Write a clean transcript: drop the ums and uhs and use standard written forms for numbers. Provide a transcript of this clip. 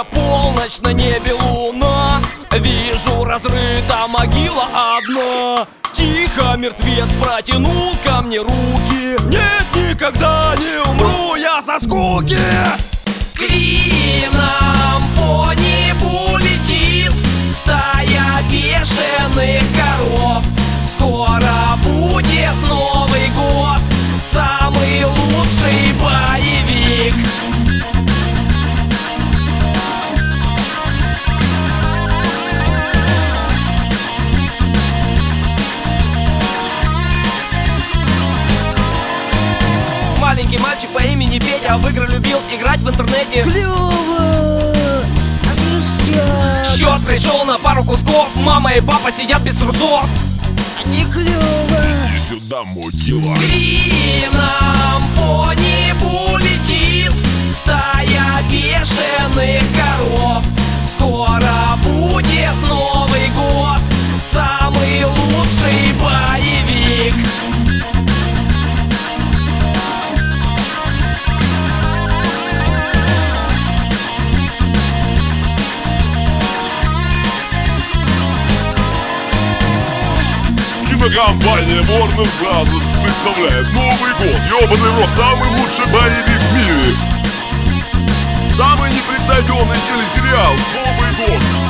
Уже полночь, на небе луна. Вижу, разрыта могила одна. Тихо мертвец протянул ко мне руки. Нет, никогда не умру я со скуки. Клином по небу летит стая бешеных коров. Скоро будет Новый год, самый лучший боевик. Маленький мальчик по имени Петя в игры любил играть в интернете. Клёво! Ништяк! Счет пришел на пару кусков. Мама и папа сидят без трусов. Не клёво! Иди сюда, могила. Клином по небу летит стая бешеных коров. Скоро будет Новый год, самый лучший боевик. Кинокомпания Warner Brothers представляет Новый год, ёбаный рот, самый лучший боевик в мире. Самый непревзойденный телесериал Новый год.